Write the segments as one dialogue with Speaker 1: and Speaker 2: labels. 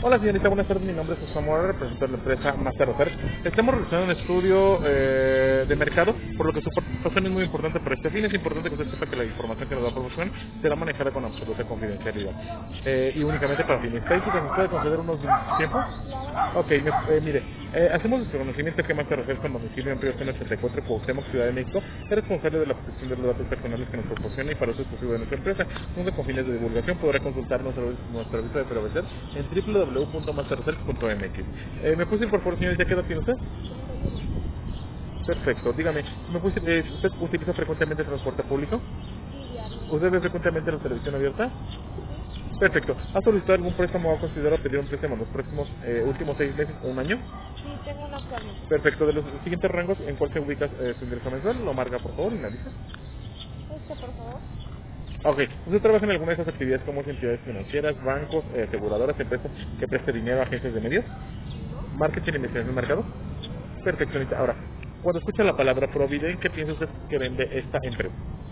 Speaker 1: Hola señorita, buenas tardes, mi nombre es José Mora, represento a la empresa Master Research. Estamos realizando un estudio de mercado, por lo que su participación es muy importante para este fin. Es importante que usted sepa que la información que nos va a proporcionar será manejada con absoluta confidencialidad. Y únicamente para fines estadísticos. ¿Nos puede conceder unos tiempos?
Speaker 2: Claro que
Speaker 1: Ok,
Speaker 2: sí.
Speaker 1: mire, hacemos nuestro conocimiento que Master Research con domicilio en Río 84, Cuauhtémoc, Ciudad de México, es responsable de la protección de los datos personales que nos proporciona y para uso exclusivo de nuestra empresa. Nunca con fines de divulgación podrá consultar nuestro aviso de privacidad en www.masterresearch.mx. ¿Me puede decir por favor, señores, ya qué edad tiene usted?
Speaker 2: 31.
Speaker 1: Perfecto, dígame, ¿me puede decir, ¿usted utiliza frecuentemente transporte público?
Speaker 2: Sí, diario.
Speaker 1: ¿Usted ve frecuentemente la televisión abierta?
Speaker 2: Sí.
Speaker 1: Perfecto. ¿Ha solicitado algún préstamo o ha considerado pedir un préstamo en los próximos últimos 6 meses o un año?
Speaker 2: Sí, tengo uno actualmente.
Speaker 1: Perfecto. De los siguientes rangos, ¿en cuál se ubica su ingreso mensual? Lo marca, por favor, y me avisa.
Speaker 2: Por favor.
Speaker 1: Ok. ¿Usted trabaja en alguna de esas actividades como entidades financieras, bancos, aseguradoras, empresas que preste dinero a agencias de medios?
Speaker 2: No.
Speaker 1: ¿Marketing y investigación de mercado?
Speaker 2: No.
Speaker 1: Perfecto, Anita. Ahora, cuando escucha la palabra Providen, ¿qué piensa usted que vende esta empresa?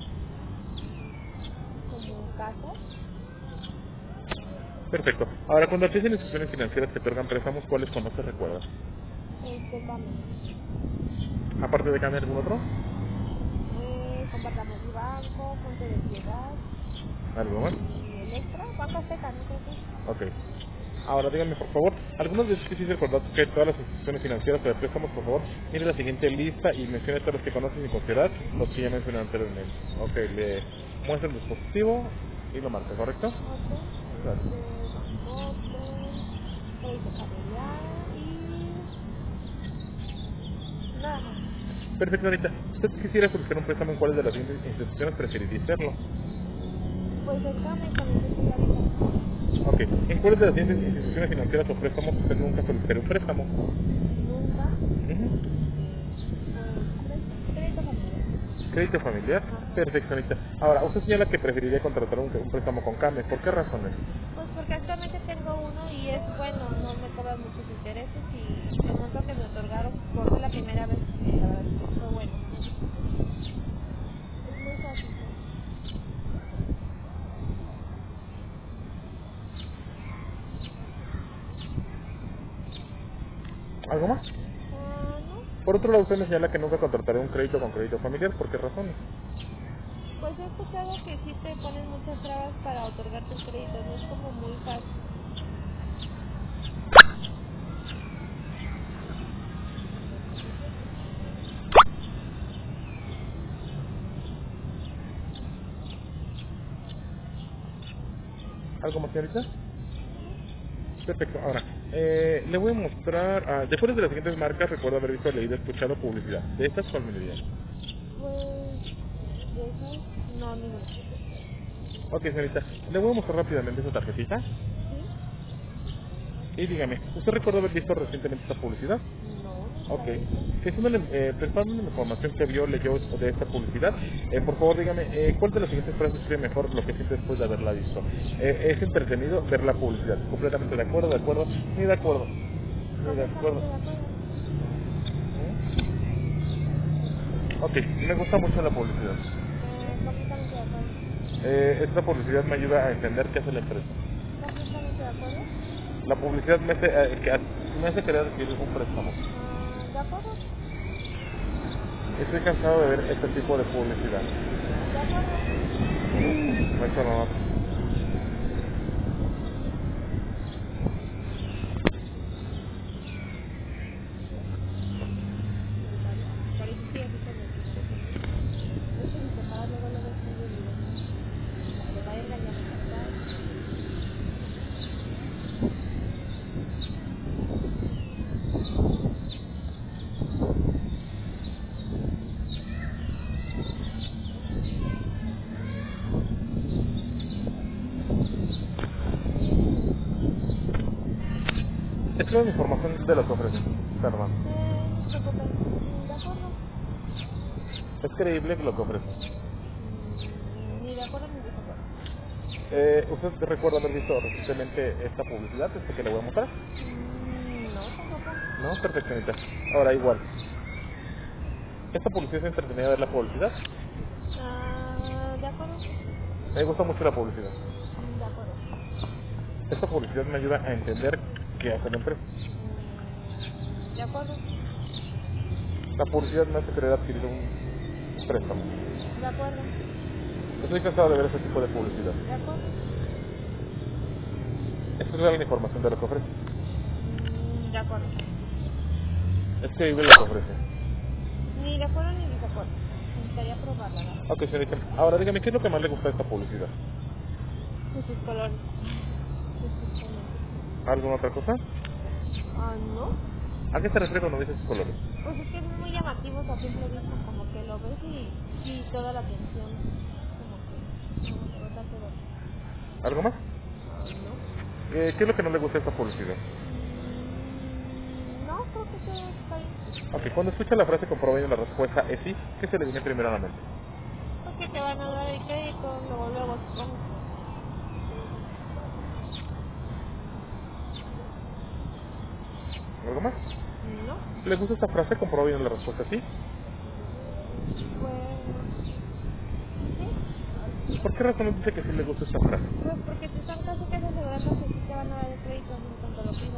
Speaker 2: Como casas.
Speaker 1: Perfecto. Ahora, cuando piensa en instituciones financieras que otorgan préstamos, ¿cuáles conoce recuerda?
Speaker 2: Cambio.
Speaker 1: Aparte de cambiar algún otro,
Speaker 2: Compartamos banco, Fuente de Piedad
Speaker 1: ¿algo más?
Speaker 2: y Electra. Banco Azteca, no creo que.
Speaker 1: Ok. Ahora díganme por favor, algunos de ustedes sí recordar que todas las instituciones financieras o de préstamos, por favor, mire la siguiente lista y mencione todos los que conocen y considerar los que ya mencioné anteriormente. Ok, le muestra el dispositivo y lo marca, ¿correcto?
Speaker 2: Ok.
Speaker 1: Gracias.
Speaker 2: Bancoppel, crédito familiar y nada más.
Speaker 1: Perfecto, ahorita. ¿Usted quisiera solicitar un préstamo en cuáles de las siguientes instituciones preferiría hacerlo?
Speaker 2: Pues el cambio con el que estoy ahorita.
Speaker 1: Ok. ¿En cuáles de las siguientes instituciones financieras o préstamos usted nunca solicitaría un préstamo?
Speaker 2: Nunca.
Speaker 1: Ujú.
Speaker 2: Pues crédito familiar.
Speaker 1: Crédito familiar.
Speaker 2: Ajá.
Speaker 1: Perfecto, Anita. Ahora, usted señala que preferiría contratar un préstamo con CAME. ¿Por qué razones?
Speaker 2: Pues porque actualmente tengo uno y es bueno, no me cobran muchos intereses y el monto que me otorgaron por ser la primera vez, la verdad es que fue bueno. Es muy fácil, pues.
Speaker 1: ¿Algo más?
Speaker 2: No,
Speaker 1: Por otro lado, usted me señala que nunca contrataría un crédito con crédito familiar. ¿Por qué razones?
Speaker 2: pues he escuchado que sí te ponen muchas trabas para otorgarte el crédito, no es como muy fácil.
Speaker 1: ¿Algo más, señorita?
Speaker 2: No,
Speaker 1: Perfecto. Ahora, le voy a mostrar... después de las siguientes marcas, recuerdo haber visto, leído, escuchado publicidad. ¿De estas cuál me diría?
Speaker 2: pues de esas, no, ninguna.
Speaker 1: Ok, señorita. Le voy a mostrar rápidamente esa tarjetita.
Speaker 2: ¿Sí?
Speaker 1: Y dígame, ¿usted recuerda haber visto recientemente esta publicidad?
Speaker 2: No, nunca
Speaker 1: Ok.
Speaker 2: la he visto.
Speaker 1: Pensando en la información que vio, leyó de esta publicidad, por favor dígame, ¿cuál de las siguientes frases cree mejor lo que siente después de haberla visto? ¿Es entretenido ver la publicidad? ¿Completamente de acuerdo, ni de acuerdo? Ni de acuerdo.
Speaker 2: Completamente de acuerdo.
Speaker 1: Ok, me gusta mucho la publicidad.
Speaker 2: Completamente de acuerdo.
Speaker 1: Esta publicidad me ayuda a entender qué hace la empresa.
Speaker 2: Completamente de acuerdo.
Speaker 1: La publicidad me hace querer adquirir un préstamo.
Speaker 2: De acuerdo.
Speaker 1: Estoy cansado de ver este tipo de publicidad.
Speaker 2: De acuerdo.
Speaker 1: Eso no.
Speaker 2: Solitario. Por eso estoy aquí con el teléfono. Es que si te paras luego es muy ruidoso. Te vayan ya me marcaron.
Speaker 1: Es la información de lo que ofrecen. Perdón.
Speaker 2: No te preocupes. De acuerdo.
Speaker 1: Es creíble lo que ofrecen.
Speaker 2: Ni de acuerdo ni desacuerdo.
Speaker 1: ¿Usted recuerda haber visto recientemente esta publicidad, que le voy a mostrar?
Speaker 2: No, tampoco.
Speaker 1: No, perfeccionista. Ahora igual. Esta publicidad es entretenida ver la publicidad.
Speaker 2: De acuerdo.
Speaker 1: Me gusta mucho la publicidad.
Speaker 2: De acuerdo.
Speaker 1: Esta publicidad me ayuda a entender ¿qué hace la empresa?
Speaker 2: De acuerdo.
Speaker 1: La publicidad me hace querer adquirir un préstamo.
Speaker 2: De acuerdo.
Speaker 1: Estoy cansado de ver ese tipo de publicidad.
Speaker 2: De acuerdo.
Speaker 1: Esta es real la información de lo que ofrece.
Speaker 2: De acuerdo.
Speaker 1: Es creíble lo que ofrece.
Speaker 2: Ni de acuerdo ni desacuerdo. Me gustaría probarla, ¿verdad?
Speaker 1: Ok, señorita. Ahora dígame, ¿qué es lo que más le gusta de esta publicidad?
Speaker 2: Pues sus colores. Sus colores.
Speaker 1: ¿Alguna otra cosa?
Speaker 2: Ah, ¿no?
Speaker 1: ¿A qué se refiere cuando dice sus colores?
Speaker 2: Pues es que es muy llamativo a simple vista, como que lo ves y toda la atención, como que bota todo.
Speaker 1: ¿Algo más?
Speaker 2: ¿No?
Speaker 1: ¿Qué es lo que no le gusta de esta publicidad?
Speaker 2: No, creo que todo está bien.
Speaker 1: Ok, cuando escucha la frase comprobando la respuesta es sí, ¿qué se le viene primero a la mente?
Speaker 2: Porque te van a dar el crédito, luego, supongo.
Speaker 1: ¿Algo más?
Speaker 2: ¿No?
Speaker 1: ¿Le gusta esta frase comprobando la respuesta sí?
Speaker 2: Pues, sí.
Speaker 1: ¿Por qué razón dice que sí le gusta esta frase?
Speaker 2: Pues porque te están casi que asegurando que sí te van a dar el crédito en cuanto lo pidas.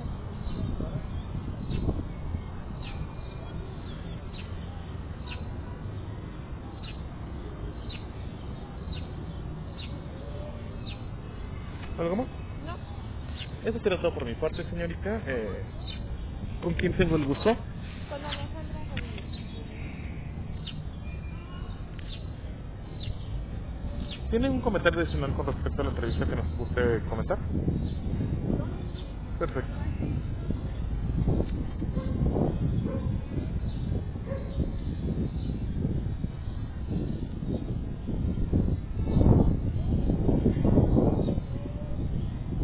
Speaker 1: ¿Algo más?
Speaker 2: ¿No?
Speaker 1: Eso será todo por mi parte, señorita. ¿Con quién tengo el gusto?
Speaker 2: Con Alejandra Ramírez.
Speaker 1: ¿Tiene un comentario adicional con respecto a la entrevista que nos guste comentar?
Speaker 2: ¿No?
Speaker 1: Perfecto.